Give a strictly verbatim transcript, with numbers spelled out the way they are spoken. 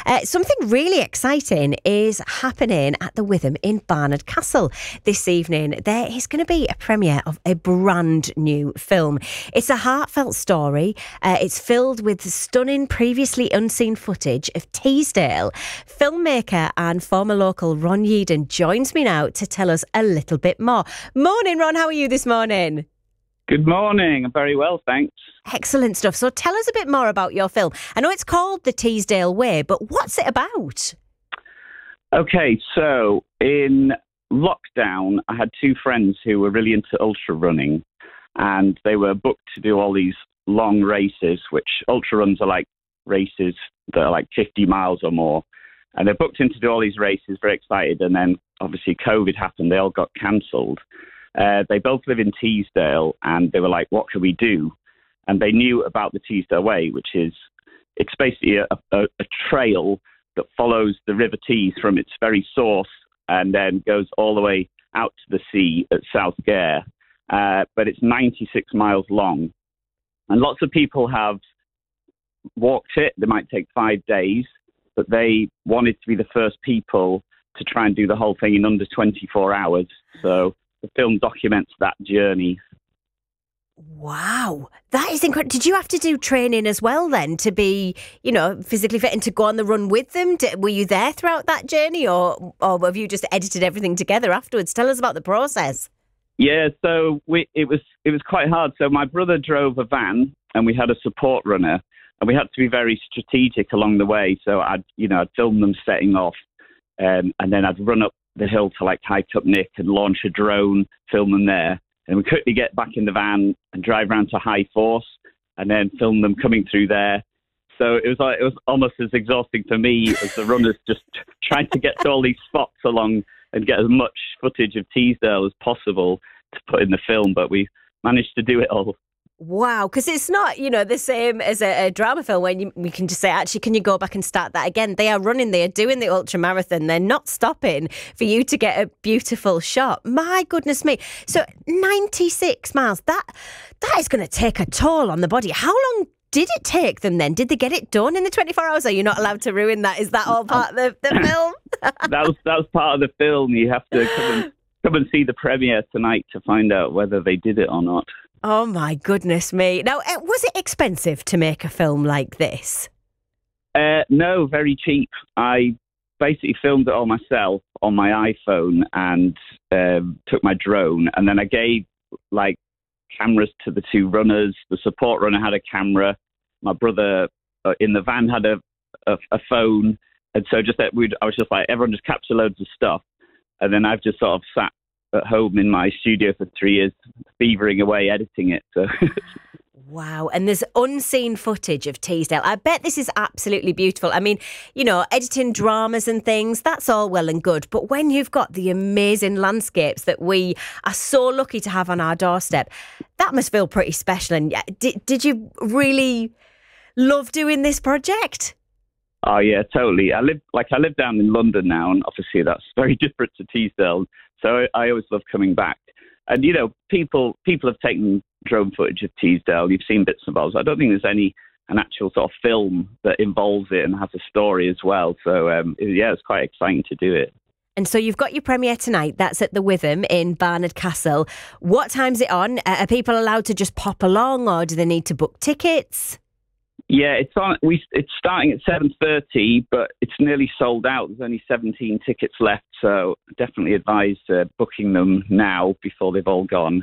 Uh, something really exciting is happening at the Witham in Barnard Castle this evening. There is going to be a premiere of a brand new film. It's a heartfelt story. Uh, it's filled with stunning, previously unseen footage of Teesdale. Filmmaker and former local Ron Yeadon joins me now to tell us a little bit more. Morning, Ron. How are you this morning? Good morning. I'm very well, thanks. Excellent stuff. So tell us a bit more about your film. I know it's called The Teesdale Way, but what's it about? Okay, so in lockdown, I had two friends who were really into ultra running, and they were booked to do all these long races, which ultra runs are like races that are like fifty miles or more. And they're booked in to do all these races, very excited. And then obviously COVID happened. They all got cancelled. Uh, they both live in Teesdale, and they were like, what can we do? And they knew about the Teesdale Way, which is, it's basically a, a, a trail that follows the River Tees from its very source and then goes all the way out to the sea at South Gare. Uh, but it's ninety-six miles long. And lots of people have walked it. They might take five days, but they wanted to be the first people to try and do the whole thing in under twenty-four hours. So the film documents that journey. Wow, that is incredible. Did you have to do training as well then to be, you know, physically fit and to go on the run with them? Did, were you there throughout that journey, or or have you just edited everything together afterwards? Tell us about the process. Yeah, so we, it was it was quite hard. So my brother drove a van, and we had a support runner, and we had to be very strategic along the way. So I'd you know I'd film them setting off, um, and then I'd run up the hill to like High Cup Nick and launch a drone, film them there. And we quickly get back in the van and drive around to High Force and then film them coming through there. So it was like, it was almost as exhausting for me as the runners, just trying to get to all these spots along and get as much footage of Teesdale as possible to put in the film. But we managed to do it all. Wow, because it's not, you know, the same as a, a drama film when you, we can just say, actually, can you go back and start that again? They are running, they are doing the ultra marathon. They're not stopping for you to get a beautiful shot. My goodness me. So ninety-six miles, that that is going to take a toll on the body. How long did it take them then? Did they get it done in the twenty-four hours? Are you not allowed to ruin that? Is that all part of the, the film? that was that was part of the film. You have to come and, come and see the premiere tonight to find out whether they did it or not. Oh, my goodness me. Now, was it expensive to make a film like this? Uh, no, very cheap. I basically filmed it all myself on my iPhone and um, took my drone. And then I gave, like, cameras to the two runners. The support runner had a camera. My brother uh, in the van had a, a, a phone. And so just that we'd, I was just like, everyone just capture loads of stuff. And then I've just sort of sat at home in my studio for three years, beavering away, editing it. So. Wow. And there's unseen footage of Teesdale. I bet this is absolutely beautiful. I mean, you know, editing dramas and things, that's all well and good. But when you've got the amazing landscapes that we are so lucky to have on our doorstep, that must feel pretty special. And did, did you really love doing this project? Oh, yeah, totally. I live like I live down in London now, and obviously that's very different to Teesdale. So I, I always love coming back. And, you know, people people have taken drone footage of Teesdale. You've seen bits and bobs. I don't think there's any an actual sort of film that involves it and has a story as well. So, um, yeah, it's quite exciting to do it. And so you've got your premiere tonight. That's at the Witham in Barnard Castle. What time's it on? Are people allowed to just pop along, or do they need to book tickets? Yeah, it's on. We it's starting at seven thirty, but it's nearly sold out. There's only seventeen tickets left, so definitely advise uh, booking them now before they've all gone.